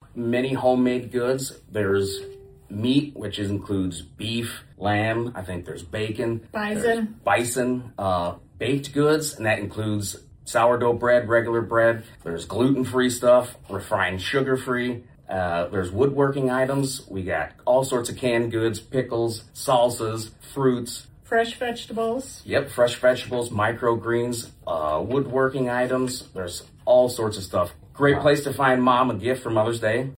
many homemade goods. There's meat, which includes beef, lamb. I think there's bacon. Bison. Baked goods, and that includes sourdough bread, regular bread. There's gluten-free stuff, refined sugar-free. There's woodworking items. We got all sorts of canned goods, pickles, salsas, fruits. Fresh vegetables. Yep, fresh vegetables, microgreens, woodworking items. There's all sorts of stuff. Great place to find mom a gift for Mother's Day.